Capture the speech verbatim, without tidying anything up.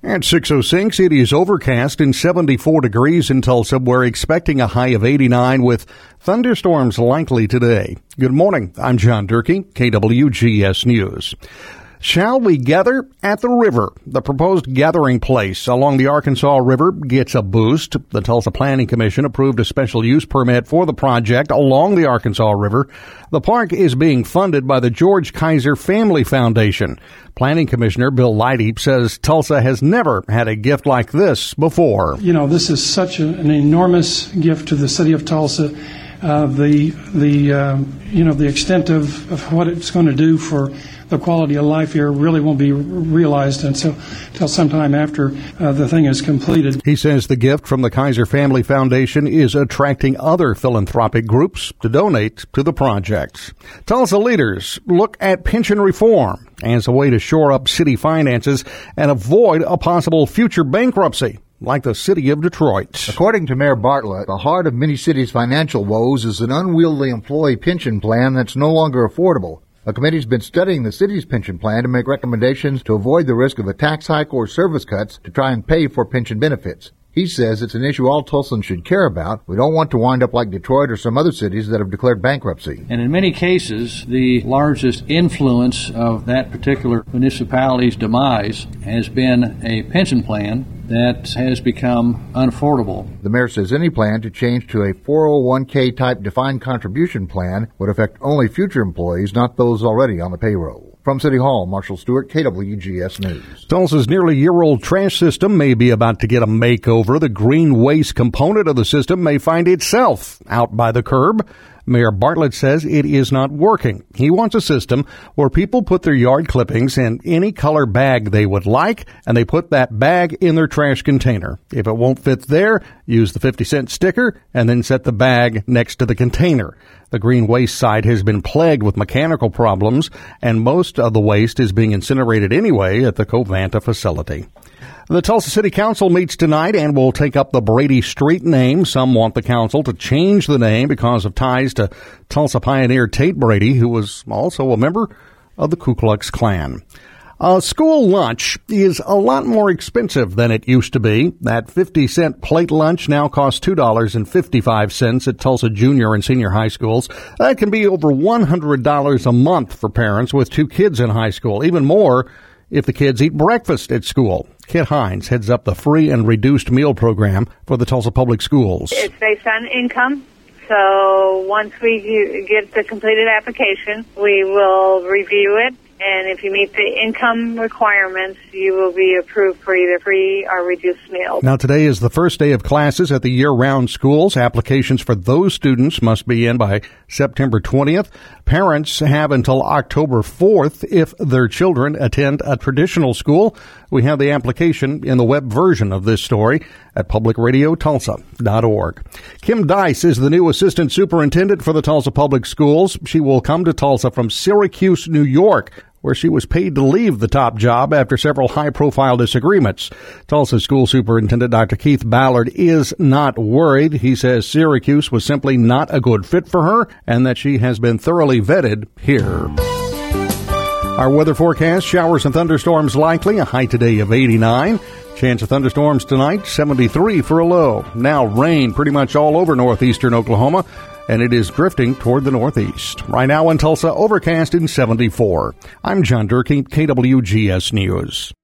At six oh six, it is overcast and seventy-four degrees in Tulsa. We're expecting a high of eighty-nine with thunderstorms likely today. Good morning. I'm John Durkee, K W G S News. Shall we gather at the river? The proposed gathering place along the Arkansas River gets a boost. The Tulsa Planning Commission approved a special use permit for the project along the Arkansas River. The park is being funded by the George Kaiser Family Foundation. Planning Commissioner Bill Leidy says Tulsa has never had a gift like this before. You know, this is such a, an enormous gift to the city of Tulsa. Uh, the the uh, you know the extent of, of what it's going to do for the quality of life here really won't be realized until, until sometime after uh, the thing is completed. He says the gift from the Kaiser Family Foundation is attracting other philanthropic groups to donate to the project. Tulsa leaders look at pension reform as a way to shore up city finances and avoid a possible future bankruptcy, like the city of Detroit. According to Mayor Bartlett, the heart of many cities' financial woes is an unwieldy employee pension plan that's no longer affordable. A committee's been studying the city's pension plan to make recommendations to avoid the risk of a tax hike or service cuts to try and pay for pension benefits. He says it's an issue all Tulsans should care about. We don't want to wind up like Detroit or some other cities that have declared bankruptcy. And in many cases, the largest influence of that particular municipality's demise has been a pension plan that has become unaffordable. The mayor says any plan to change to a four oh one k type defined contribution plan would affect only future employees, not those already on the payroll. From City Hall, Marshall Stewart, K W G S News. Tulsa's nearly year-old trash system may be about to get a makeover. The green waste component of the system may find itself out by the curb. Mayor Bartlett says it is not working. He wants a system where people put their yard clippings in any color bag they would like, and they put that bag in their trash container. If it won't fit there, use the fifty cent sticker and then set the bag next to the container. The green waste site has been plagued with mechanical problems, and most of the waste is being incinerated anyway at the Covanta facility. The Tulsa City Council meets tonight and will take up the Brady Street name. Some want the council to change the name because of ties to Tulsa pioneer Tate Brady, who was also a member of the Ku Klux Klan. A school lunch is a lot more expensive than it used to be. That fifty cent plate lunch now costs two dollars and fifty-five cents at Tulsa junior and senior high schools. That can be over one hundred dollars a month for parents with two kids in high school, even more if the kids eat breakfast at school. Kit Hines heads up the free and reduced meal program for the Tulsa Public Schools. It's based on income. So once we get the completed application, we will review it. And if you meet the income requirements, you will be approved for either free or reduced meals. Now, today is the first day of classes at the year-round schools. Applications for those students must be in by September twentieth. Parents have until October fourth if their children attend a traditional school. We have the application in the web version of this story at public radio tulsa dot org. Kim Dice is the new assistant superintendent for the Tulsa Public Schools. She will come to Tulsa from Syracuse, New York, where she was paid to leave the top job after several high-profile disagreements. Tulsa School Superintendent Doctor Keith Ballard is not worried. He says Syracuse was simply not a good fit for her and that she has been thoroughly vetted here. Our weather forecast, showers and thunderstorms likely, a high today of eighty-nine. Chance of thunderstorms tonight, seventy-three for a low. Now rain pretty much all over northeastern Oklahoma, and it is drifting toward the northeast. Right now in Tulsa, overcast in seventy-four. I'm John Durkee, K W G S News.